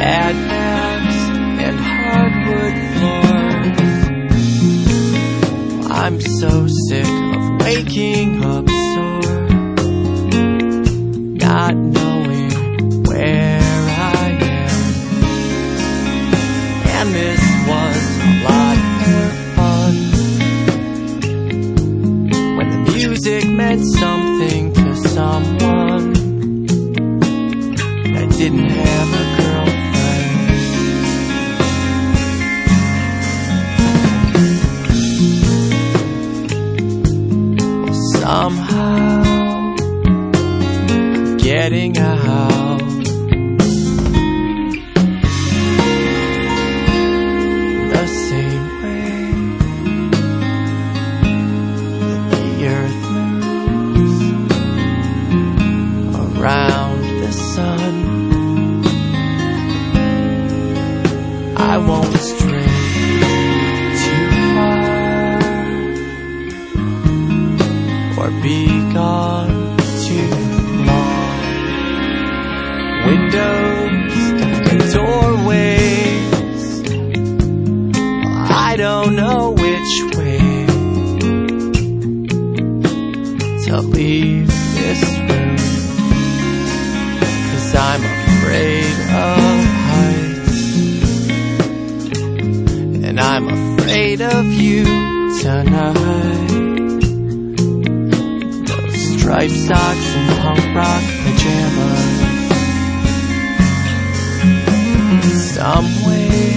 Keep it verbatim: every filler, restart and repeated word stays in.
Bad bags and hardwood floors. I'm so sick of waking up sore, not knowing where I am. And this was a lot more fun when the music meant something to someone that didn't have a girlfriend. Well, somehow I'm getting out. The same way that the earth moves around the sun, I won't stray too far or be gone too long. Windows and doorways, I don't know which way to leave this room, 'cause I'm afraid of heights, and I'm afraid of you tonight. Those striped socks and punk rock pajamas, some way